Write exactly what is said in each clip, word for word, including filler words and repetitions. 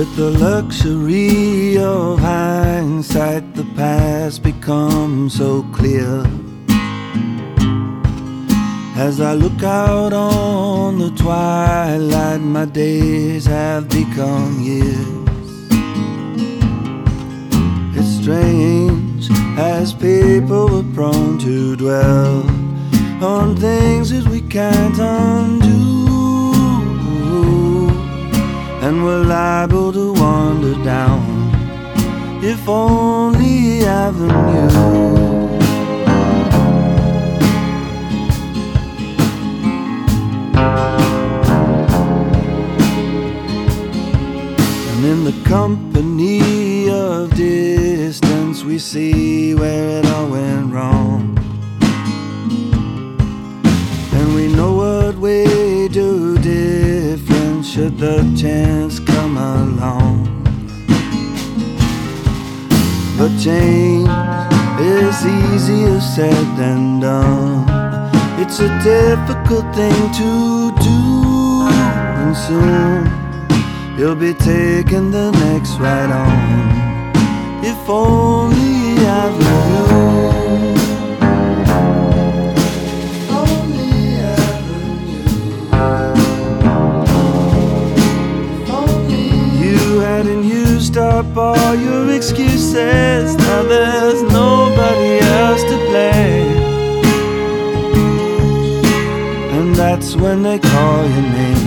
With the luxury of hindsight, the past becomes so clear. As I look out on the twilight, my days have become years. It's strange, as people are prone to dwell on things that we can't undo, and we're liable to wander down if only avenue. And in the company of distance, we see where it all went wrong, and we know what we do different should the chance come along. But change is easier said than done. It's a difficult thing to do, and soon you'll be taking the next ride on, if only I knew. If only I knew. If only you hadn't used up all your excuses. Now there's nobody else to blame, and that's when they call your name.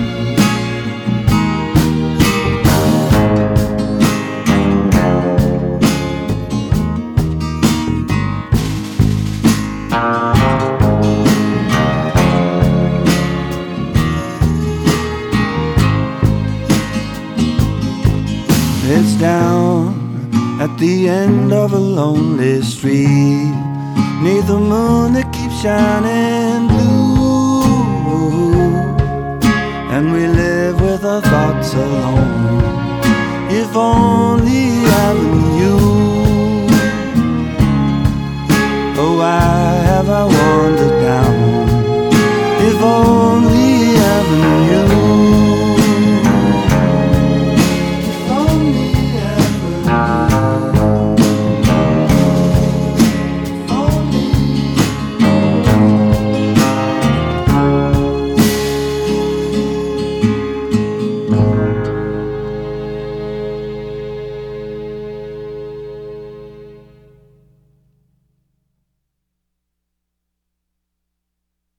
It's down at the end of a lonely street, 'neath the moon that keeps shining blue, and we live with our thoughts alone.